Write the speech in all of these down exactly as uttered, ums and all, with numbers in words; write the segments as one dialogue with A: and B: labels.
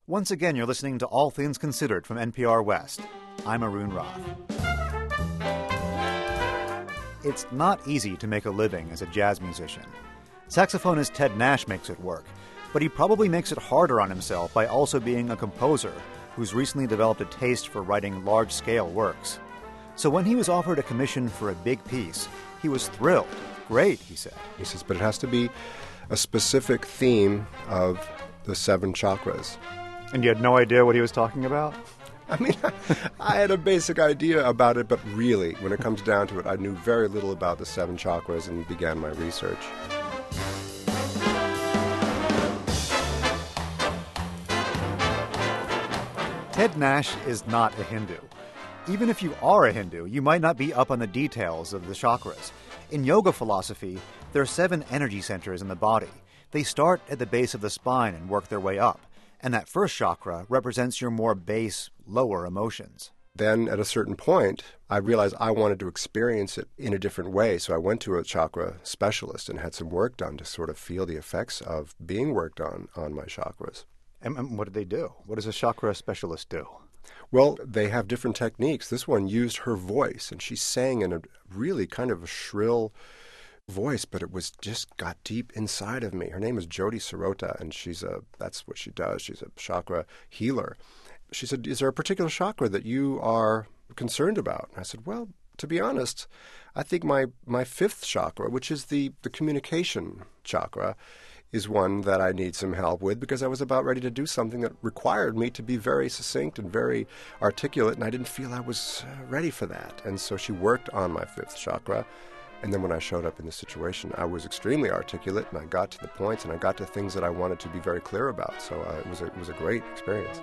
A: Once again, you're listening to All Things Considered from N P R West. I'm Arun Roth. It's not easy to make a living as a jazz musician. Saxophonist Ted Nash makes it work, but he probably makes it harder on himself by also being a composer who's recently developed a taste for writing large-scale works. So when he was offered a commission for a big piece, he was thrilled. Great, he said.
B: He says, but it has to be a specific theme of the seven chakras.
A: And you had no idea what he was talking about?
B: I mean, I had a basic idea about it, but really, when it comes down to it, I knew very little about the seven chakras and began my research.
A: Ted Nash is not a Hindu. Even if you are a Hindu, you might not be up on the details of the chakras. In yoga philosophy, there are seven energy centers in the body. They start at the base of the spine and work their way up. And that first chakra represents your more base, lower emotions.
B: Then at a certain point, I realized I wanted to experience it in a different way. So I went to a chakra specialist and had some work done to sort of feel the effects of being worked on on my chakras.
A: And, and what did they do? What does a chakra specialist do?
B: Well, they have different techniques. This one used her voice, and she sang in a really kind of a shrill voice, but it was just got deep inside of me. Her name is Jodi Sirota, and she's a that's what she does. She's a chakra healer. She said, is there a particular chakra that you are concerned about? And I said, well, to be honest, I think my, my fifth chakra, which is the, the communication chakra, is one that I need some help with because I was about ready to do something that required me to be very succinct and very articulate, and I didn't feel I was ready for that. And so she worked on my fifth chakra. And then when I showed up in this situation, I was extremely articulate, and I got to the points, and I got to things that I wanted to be very clear about. So uh, it was a, it was a great experience.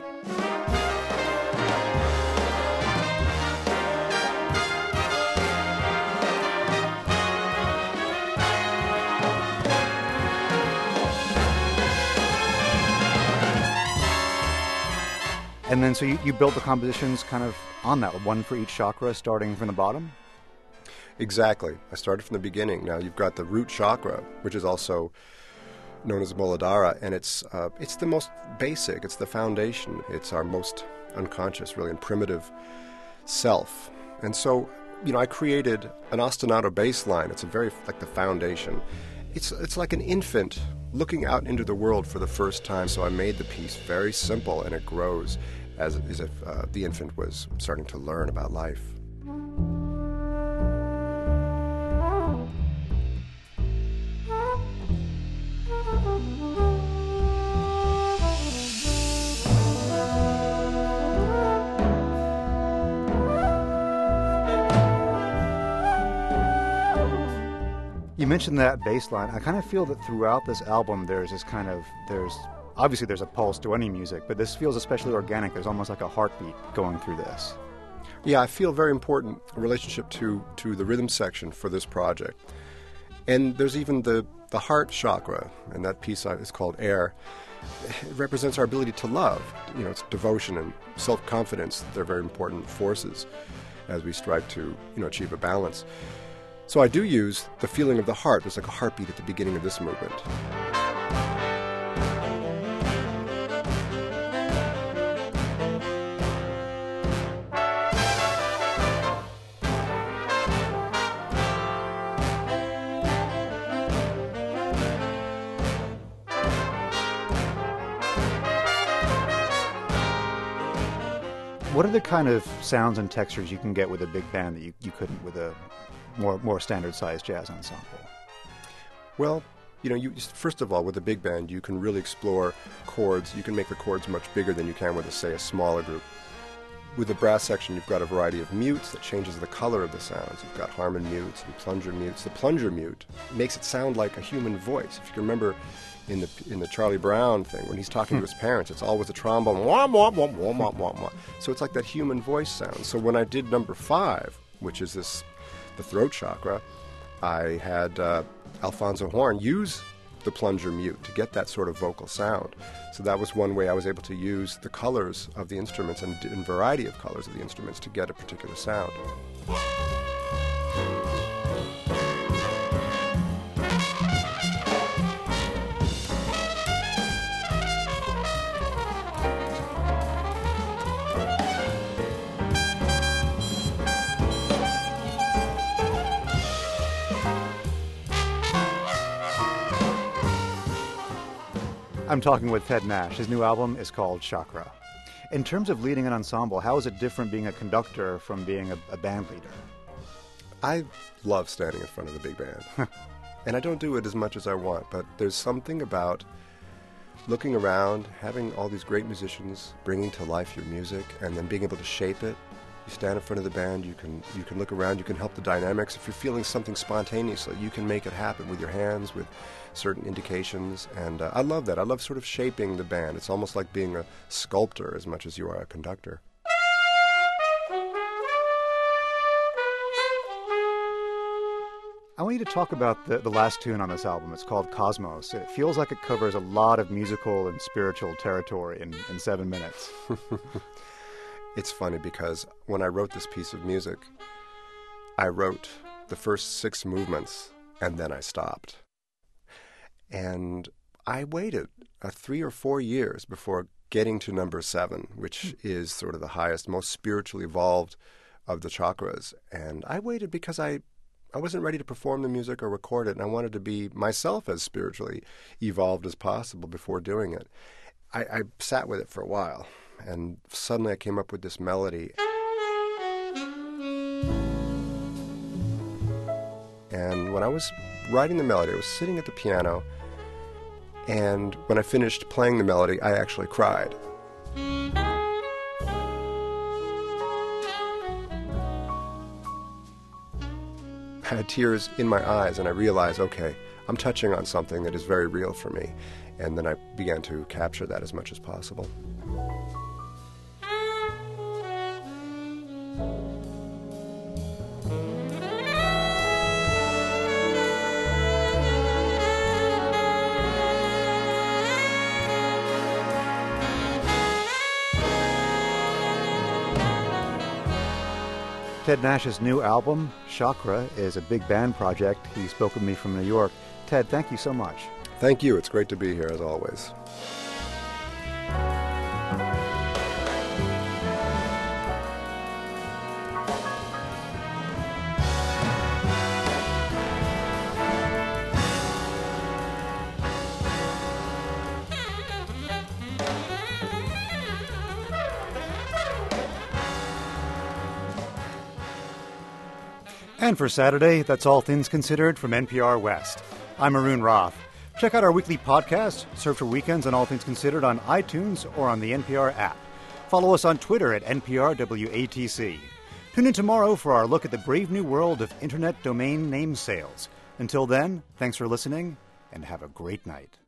A: And then so you, you built the compositions kind of on that, one for each chakra, starting from the bottom?
B: Exactly. I started from the beginning. Now you've got the root chakra, which is also known as Muladhara, and it's uh, it's the most basic. It's the foundation. It's our most unconscious, really, and primitive self. And so, you know, I created an ostinato bass line. It's a very like the foundation. It's it's like an infant looking out into the world for the first time. So I made the piece very simple, and it grows as, as if uh, the infant was starting to learn about life.
A: You mentioned that bass line. I kind of feel that throughout this album there's this kind of, there's, obviously there's a pulse to any music, but this feels especially organic. There's almost like a heartbeat going through this.
B: Yeah, I feel very important relationship to, to the rhythm section for this project. And there's even the, the heart chakra, and that piece is called Air. It represents our ability to love. You know, it's devotion and self-confidence. They're very important forces as we strive to, you know, achieve a balance. So I do use the feeling of the heart. There's like a heartbeat at the beginning of this movement.
A: What are the kind of sounds and textures you can get with a big band that you, you couldn't with a more more standard-sized jazz ensemble?
B: Well, you know, you first of all, with a big band, you can really explore chords. You can make the chords much bigger than you can with, a, say, a smaller group. With the brass section, you've got a variety of mutes that changes the color of the sounds. You've got Harmon mutes and plunger mutes. The plunger mute makes it sound like a human voice. If you can remember in the in the Charlie Brown thing, when he's talking to his parents, it's always a trombone. Wah, wah, wah, wah, wah, wah, wah. So it's like that human voice sound. So when I did number five, which is this, the throat chakra, I had uh, Alfonso Horn use the plunger mute to get that sort of vocal sound. So that was one way I was able to use the colors of the instruments and, and variety of colors of the instruments to get a particular sound.
A: I'm talking with Ted Nash. His new album is called Chakra. In terms of leading an ensemble, how is it different being a conductor from being a, a band leader?
B: I love standing in front of the big band. And I don't do it as much as I want, but there's something about looking around, having all these great musicians bringing to life your music, and then being able to shape it. You stand in front of the band, you can you can look around, you can help the dynamics. If you're feeling something spontaneously, you can make it happen with your hands, with certain indications. And uh, I love that. I love sort of shaping the band. It's almost like being a sculptor as much as you are a conductor.
A: I want you to talk about the, the last tune on this album. It's called Cosmos. It feels like it covers a lot of musical and spiritual territory in, in seven minutes.
B: It's funny because when I wrote this piece of music, I wrote the first six movements and then I stopped. And I waited uh, three or four years before getting to number seven, which is sort of the highest, most spiritually evolved of the chakras. And I waited because I, I wasn't ready to perform the music or record it, and I wanted to be myself as spiritually evolved as possible before doing it. I, I sat with it for a while. And suddenly I came up with this melody. And when I was writing the melody, I was sitting at the piano, and when I finished playing the melody, I actually cried. I had tears in my eyes, and I realized, okay, I'm touching on something that is very real for me. And then I began to capture that as much as possible.
A: Ted Nash's new album, Chakra, is a big band project. He spoke with me from New York. Ted, thank you so much.
B: Thank you. It's great to be here, as always.
A: And for Saturday, that's All Things Considered from N P R West. I'm Arun Roth. Check out our weekly podcast, Search for Weekends on All Things Considered on iTunes or on the N P R app. Follow us on Twitter at N P R W A T C. Tune in tomorrow for our look at the brave new world of internet domain name sales. Until then, thanks for listening and have a great night.